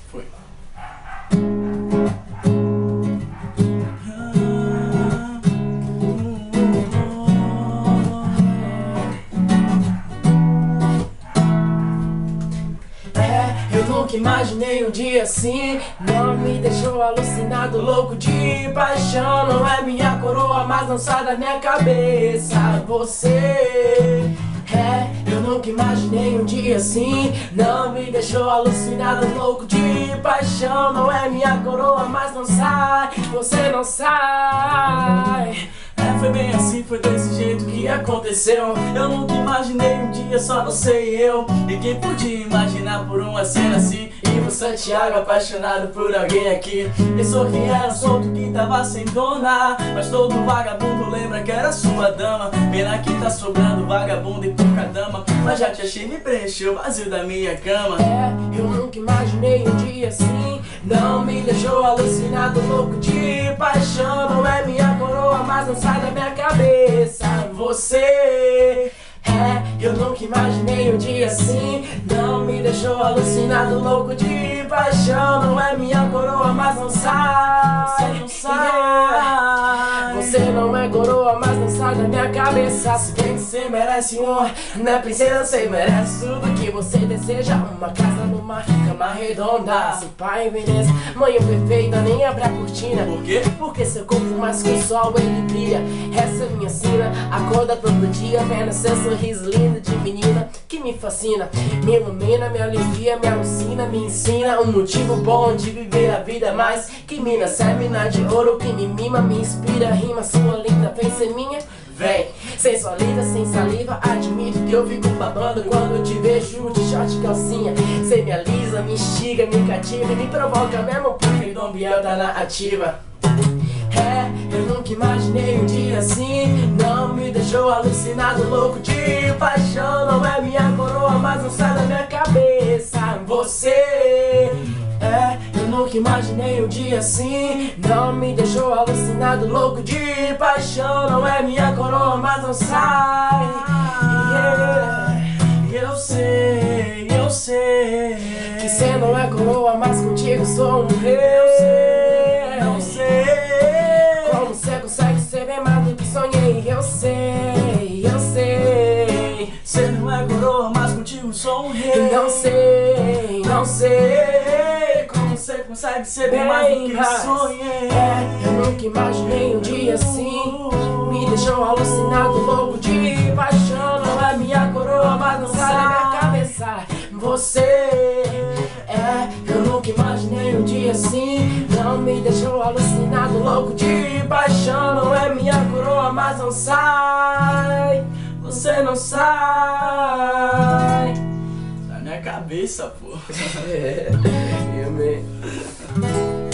Foi. Eu nunca imaginei um dia assim. Não me deixou alucinado, louco de paixão. Não é minha coroa, mas não sai da minha cabeça. Você eu nunca imaginei um dia assim. Não me deixou alucinado, louco de paixão. Não é minha coroa, mas não sai. Você não sai. Foi bem assim, foi desse jeito que aconteceu. Eu nunca imaginei um dia, só você e eu. E quem podia imaginar por uma cena assim? Ivo Santiago apaixonado por alguém aqui. Pensou que era solto, que tava sem dona, mas todo vagabundo lembra que era sua dama. Pena que tá sobrando vagabundo e pouca dama, mas já te achei, me preencheu o vazio da minha cama. Eu nunca imaginei um dia assim. Não me deixou alucinado, louco de paixão. Não é minha coroa, mas não sai da minha cabeça. Você eu nunca imaginei um dia assim. Não me deixou alucinado, louco de paixão. Não é minha coroa, mas não sai. Você não é coroa, mas não sai da minha cabeça. Se bem que você merece honra, né, princesa? Você merece tudo que você deseja. Uma casa numa cama redonda, seu pai em Veneza, manhã perfeita, nem abre a cortina. Por quê? Porque seu corpo mais que o sol ele brilha. Essa é minha sina, acorda todo dia vendo seu sorriso lindo de menina que me fascina, me ilumina, me alivia, me alucina, me ensina um motivo bom de viver a vida mais que mina. Cê é mina de ouro que me mima, me inspira, rima, sua linda, vem ser minha. Vem, sensualiza, sem saliva, admito que eu fico babando quando eu te vejo de short e calcinha. Cê me alisa, me instiga, me cativa e me provoca mesmo porque Dom Biel tá na ativa. Eu nunca imaginei um dia assim. Não me deixou alucinado, louco de paixão. Não é minha coroa, mas não sai da minha cabeça. Você eu nunca imaginei um dia assim. Não me deixou alucinado, louco de paixão. Não é minha coroa, mas não sai. Eu sei que cê não é coroa, mas contigo sou um rei. Eu sei como cê consegue ser bem mais do que sonhei. Eu sei cê não é coroa, mas contigo sou um rei. Não sei como cê consegue ser bem mais do que sonhei. Eu nunca imaginei um dia assim. Me deixou alucinado, louco de paixão. Não é minha coroa, mas não sai da minha cabeça. Você eu nunca imaginei um dia assim. Não me deixou alucinado, louco de paixão. Não é minha coroa, mas não sai. Você não sai da minha cabeça, pô. Eu mesmo.